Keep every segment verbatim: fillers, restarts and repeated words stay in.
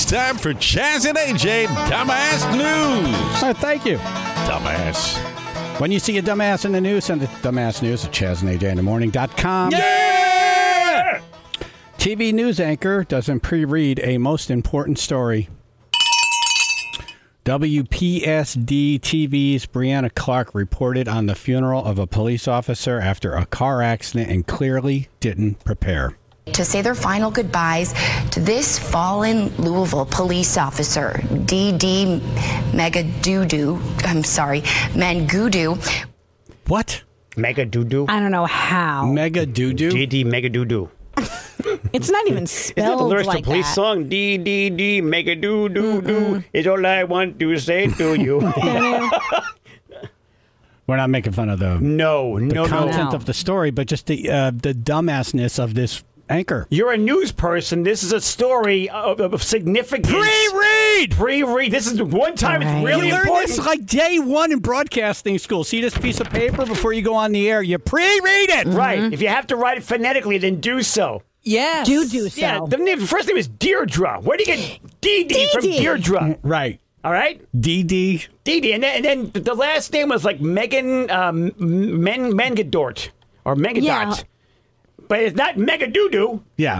time for Chaz and A J Dumbass News. Oh, thank you. Dumbass. When you see a dumbass in the news, send it to dumbass news at chaz and a j in the morning dot com. Yeah! T V news anchor doesn't pre-read a most important story. W P S D T V's Brianna Clark reported on the funeral of a police officer after a car accident and clearly didn't prepare. To say their final goodbyes to this fallen Louisville police officer, D D Megadoodoo, I'm sorry, Mangudu. What? Mega doo doo. I don't know how. Mega doo-doo? D D Mega doo doo. It's not even Isn't that the spelled lyrics like to police that. song? D D D Mega doo doo doo is all I want to say to you. We're not making fun of the, no, the no, content no. of the story, but just the uh, the dumbassness of this anchor. You're a news person. This is a story of, of significance. Pre-read! Pre-read. This is one time Right. it's really You learn important. this like day one in broadcasting school. See this piece of paper before you go on the air. You pre-read it. Right. If you have to write it phonetically, then do so. Yes. Do do so. Yeah. The, name, the first name is Deirdre. Where do you get D D from Dee Dee. Deirdre? Right. All right. D D. D D. And then, and then the last name was like Megan um, Men Mengadort or Megadot. Yeah. But it's not Megadoodoo. Yeah.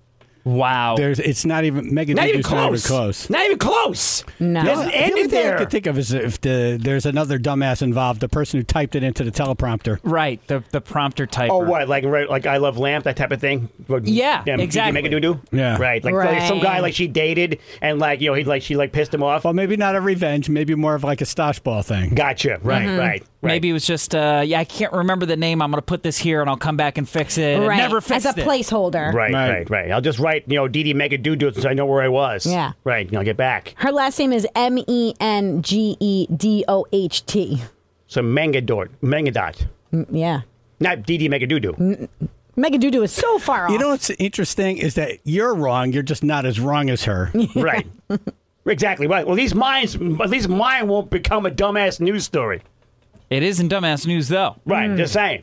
Wow. There's. It's not even mega. Not even Not even close. close. Not even close. No. It doesn't The end only it thing I there. could think of is if the, there's another dumbass involved, the person who typed it into the teleprompter. Right. The the prompter typer. Oh, what? Like right, like I Love Lamp, that type of thing? Yeah, exactly. Make a doo-doo? Yeah. Right. Like, like Right. some guy like she dated and like, you know, he like she like pissed him off. Well, maybe not a revenge. Maybe more of like a stosh ball thing. Gotcha. Right, right, right. Maybe it was just, uh, yeah, I can't remember the name. I'm going to put this here and I'll come back and fix it. And Right. Never As fixed a it. placeholder. Right, Right. right, right. I'll just write, you know, D D Mega Doo Doo so I know where I was. Yeah. Right. And I'll get back. Her last name is M E N G E D O H T. So Mengadort. Mengadot. Yeah. Not D D Mega Doo Doo. Megadoodoo is so far off. You know what's interesting is that you're wrong. You're just not as wrong as her. Right. Exactly. Right. Well, these mines, at least mine won't become a dumbass news story. It is in dumbass news, though. Right. Just saying.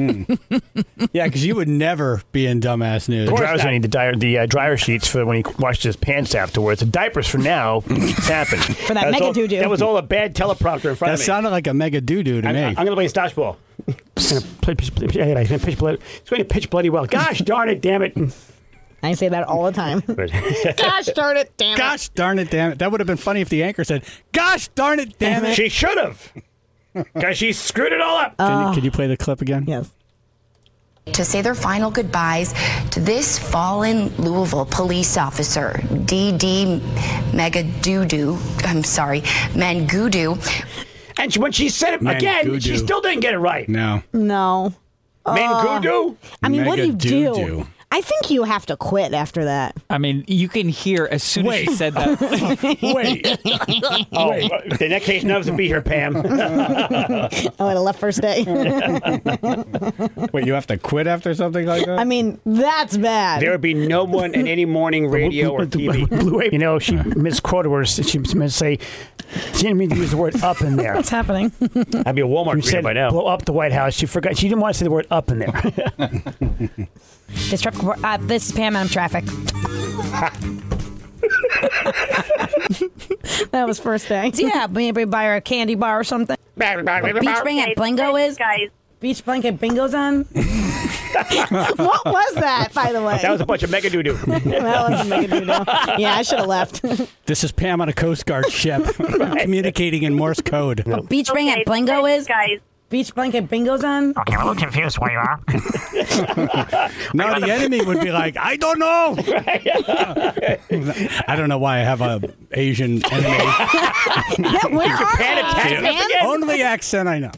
Yeah, because you would never be in dumbass news. Of course Dryer was not. going to need the, dryer, the uh, dryer sheets for when he washed his pants afterwards. The diapers for now. It's happened. For that was mega all- doo-doo. That was all a bad teleprompter in front That of me. sounded like a mega doo-doo to I'm, me. I'm going to play Stosh Ball. It's going to play pitch, pitch, yeah, it's gonna pitch bloody, it's going to pitch bloody well. Gosh darn it, damn it. I say that all the time. Gosh darn it, damn it. Gosh darn it, damn it. That would have been funny if the anchor said, gosh darn it, damn it. She should have. Because she screwed it all up. Can, you, can you play the clip again? Yes. To say their final goodbyes to this fallen Louisville police officer, D D Megadoodoo, I'm sorry, Mangudu. And she, when she said it Man, again, goo-doo. she still didn't get it right. No. No. Mangudu? I mean, what do you do? Megadoodoo. I think you have to quit after that. I mean, you can hear as soon as she Wait. said that. Wait. Oh, in that case, none of us would be here, Pam. Oh, I left first day. Wait, you have to quit after something like that? I mean, that's bad. There would be no one in any morning radio or T V. You know, she misquoted words. She meant to say, she didn't mean to use the word up in there. What's happening? I'd be a Walmart You reader said by now. blow up the White House. She forgot. She didn't want to say the word up in there. This, traffic, uh, this is Pam and I'm traffic. That was first day. Yeah, maybe buy her a candy bar or something. Beach Blanket Bingo is? Guys. Beach Blanket Bingo's on? What was that, by the way? That was a bunch of mega doo doo. That was a Megadoodoo. Yeah, I should have left. This is Pam on a Coast Guard ship communicating in Morse code. Beach Blanket Bingo is? Guys. Beach Blanket Bingo's on? Okay, I'm a little confused where you are. No, the enemy would be like, I don't know. I don't know why I have a Asian enemy. Yeah, where are Japan you? attacked us Japan? again? Only accent I know.